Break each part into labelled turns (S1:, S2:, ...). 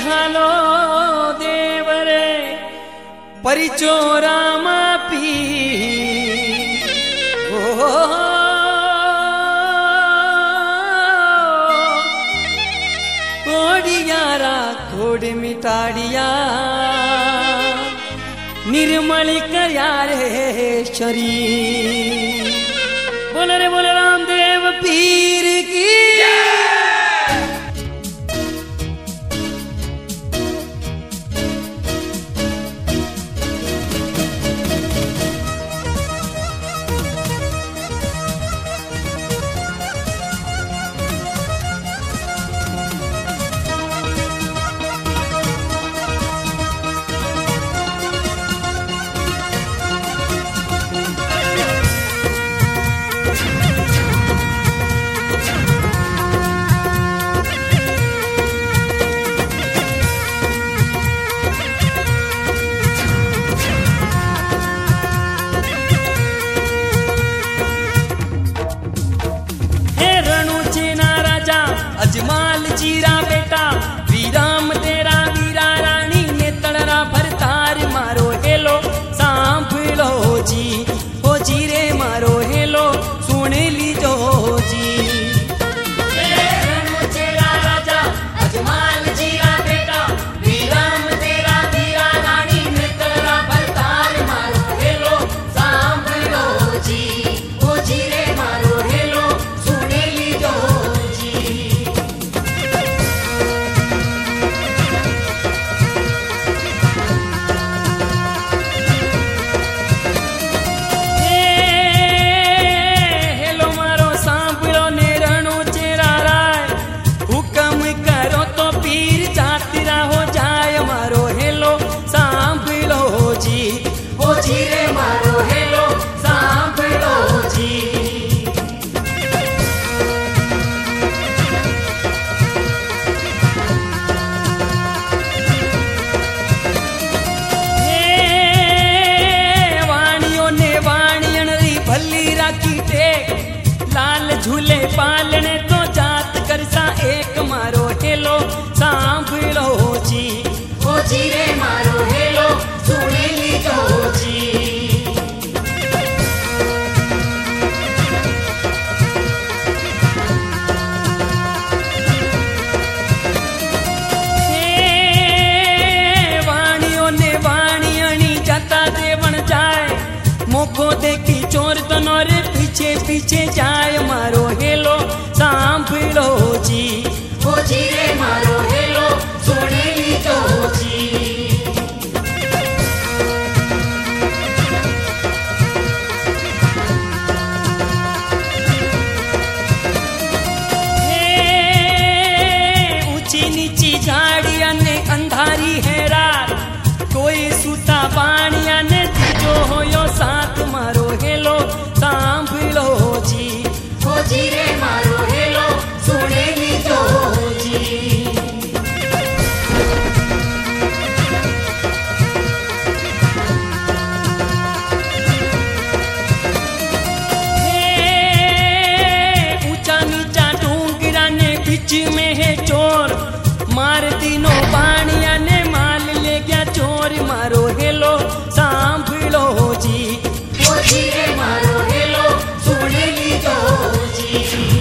S1: हालो देवरे परिचोरामा P कोडियारा code मिटाड़िया निर्मल करया रे शरीर। बोले रे बोले रामदेव पीर की। अजमाल जीरा बेटा वीराम तेरा वीरा रानी ने तड़रा भरतार मारो हेलो सांभलो जी हो जीरे मारो हेलो सुन लीजो जी। तेरा राजा अजमाल जीरा बेटा वीराम तेरा वीरा रानी ने तड़रा भरतार मारो हेलो सांभलो जी हो जीरे मारो हेलो सुन लीजो। लाल झूले पालने तो जात करसा एक मारो हेलो सांभलो जी हो जीरे मारो हेलो सुन लीजो जी। वाणियों ने वाणियणी जता देवण जाए मोको देखी चोर तनोर पीछे पीछे जाए मारो हेलो सांभलो जी हो जीरे मारो हेलो सुन लीजो जी। ऊंची नीची झाड़िया ने अंधारी है रात कोई सूता पानिया ने जो हो यो साथ मारो हेलो सांभलो जी हो जीरे मारो हेलो सुन लीजो जी। ऊंचा नीचा डूंगरा ने बीच में है चोर मार तीनों पानिया ने माल ले गया चोर मारो हेलो सांभलो जी हो जीरे मारो हेलो सुन लीजो जी।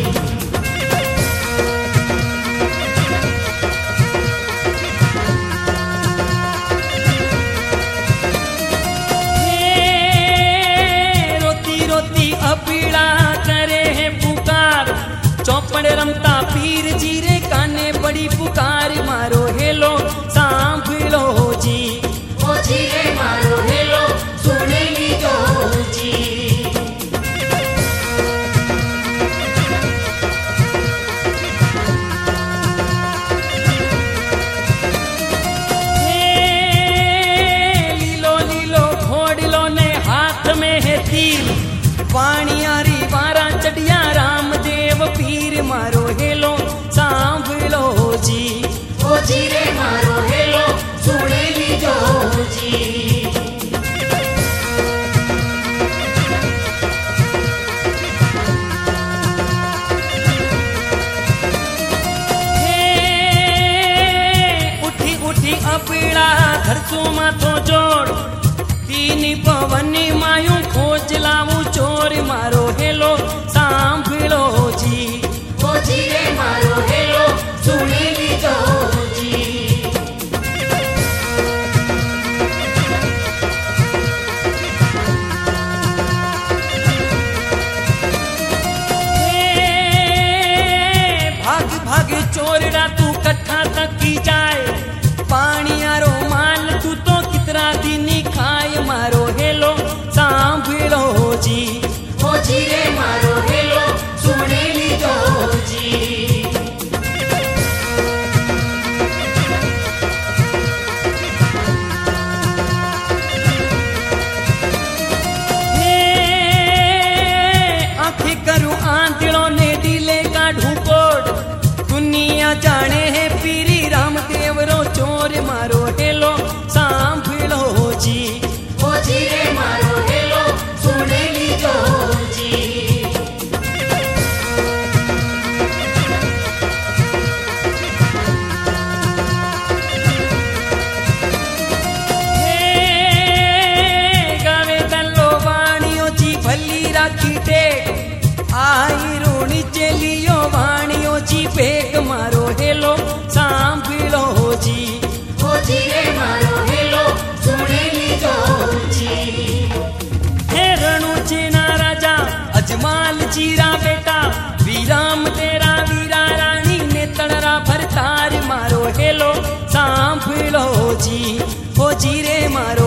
S1: रोती रोती अपीड़ा करे है पुकार चौपड़ रमता पीर जीरे काने बड़ी पुकार मारो हेलो सांभलो जी हो जीरे थकी जाए पाणियारो माल तू तो कितना दिन खाए मारो हेलो सांभळो जी
S2: ओ जी रे मारो हेलो सुने लीजो जी
S1: करूं आंधड़ों ने दिले काढूं कोड दुनिया जाने है पीरी रामदेव रो चोर मारो हेलो सांभळो जी
S2: ओ जी रे मारो हेलो सुने लीजो जी
S1: गावे दल्लो वाणियों जी भली राखी टेक आई रोणी चलियो वाणियों जी भेग मारो हेलो सांभळो जी
S2: ओ जी रे मारो हेलो सुने लीजो जी
S1: हे रणु चेना राजा अजमाल जीरा बेटा वीराम तेरा वीरा रानी ने तड़रा भरतार मारो हेलो सांभळो जी ओ जी रे मारो